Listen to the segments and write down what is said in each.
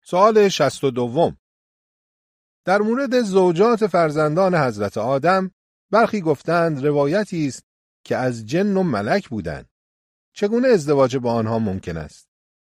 سوال 62. در مورد زوجات فرزندان حضرت آدم برخی گفتند روایتی است که از جن و ملک بودند. چگونه ازدواج با آنها ممکن است؟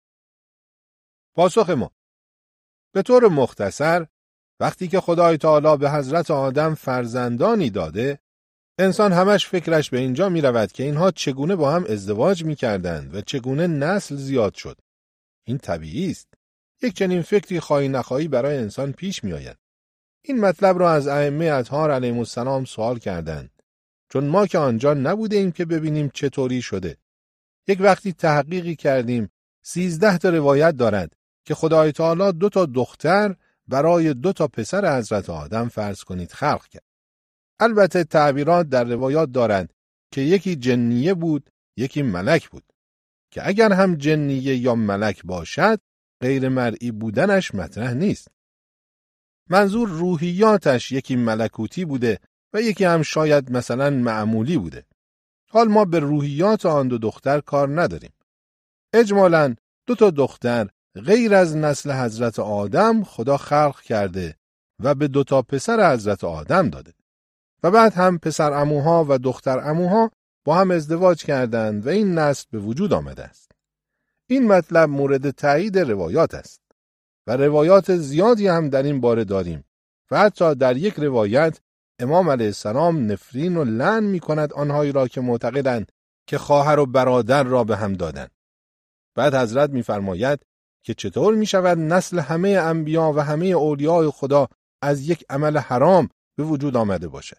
پاسخ ما: به طور مختصر وقتی که خدای تعالی به حضرت آدم فرزندانی داده، انسان همش فکرش به اینجا می رود که اینها چگونه با هم ازدواج می کردند و چگونه نسل زیاد شد. این طبیعی است. یک چنین فکری خواهی نخواهی برای انسان پیش می آید. این مطلب را از ائمه اطهار علیهم السلام سوال کردند، چون ما که آنجا نبوده ایم که ببینیم چطوری شده. یک وقتی تحقیقی کردیم 13 تا روایت دارد که خدای تعالی 2 تا دختر برای 2 تا پسر حضرت آدم فرض کنید خلق کرد. البته تعبیرات در روایات دارند که یکی جنیه بود، یکی ملک بود، که اگر هم جنیه یا ملک باشد غیر مرئی بودنش مطرح نیست. منظور روحیاتش یکی ملکوتی بوده و یکی هم شاید مثلا معمولی بوده. حال ما به روحیات آن 2 دختر کار نداریم. اجمالاً 2 تا دختر غیر از نسل حضرت آدم خدا خلق کرده و به 2 تا پسر حضرت آدم داده. و بعد هم پسر عموها و دختر عموها با هم ازدواج کردند و این نسل به وجود آمده است. این مطلب مورد تایید روایات است و روایات زیادی هم در این باره داریم و حتی در یک روایت امام علیه السلام نفرین و لعن می کند آنهایی را که معتقدند که خواهر و برادر را به هم دادند. بعد حضرت می فرماید که چطور می شود نسل همه انبیا و همه اولیاء خدا از یک عمل حرام به وجود آمده باشد.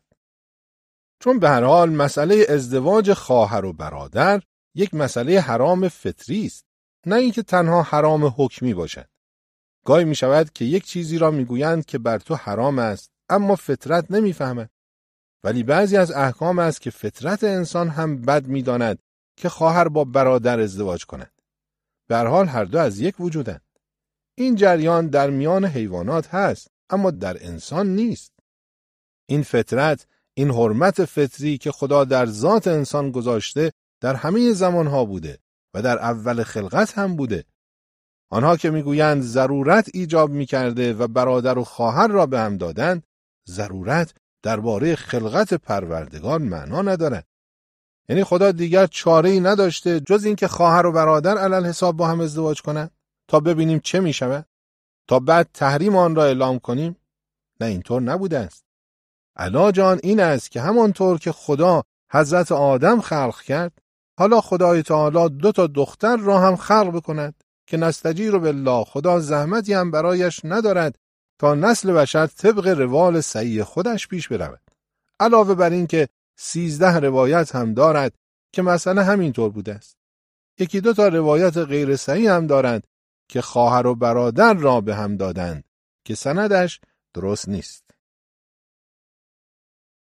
چون به هر حال مسئله ازدواج خواهر و برادر یک مسئله حرام فطری است، نه اینکه تنها حرام حکمی باشد. گاهی می شود که یک چیزی را می گویند که بر تو حرام است اما فطرت نمی فهمد. ولی بعضی از احکام است که فطرت انسان هم بد می داند که خواهر با برادر ازدواج کند. به هر حال هر دو از یک وجودند. این جریان در میان حیوانات هست اما در انسان نیست. این فطرت، این حرمت فطری که خدا در ذات انسان گذاشته در همه زمانها بوده و در اول خلقت هم بوده. آنها که میگویند ضرورت ایجاب میکرده و برادر و خواهر را به هم دادند، ضرورت درباره خلقت پروردگار معنا ندارد. یعنی خدا دیگر چاره‌ای نداشته جز اینکه خواهر و برادر علل حساب با هم ازدواج کنند تا ببینیم چه میشود، تا بعد تحریم آن را اعلام کنیم؟ نه، اینطور نبوده است. علاج آن این است که همانطور که خدا حضرت آدم خلق کرد، حالا خدای تعالی 2 تا دختر را هم خلق بکند که نستجیر بالله، خدا زحمتی هم برایش ندارد تا نسل بشر طبق روال صحیح خودش پیش برود. علاوه بر این که 13 روایت هم دارد که مسئله همینطور بوده است. 1-2 تا روایت غیر صحیح هم دارند که خواهر و برادر را به هم دادند که سندش درست نیست.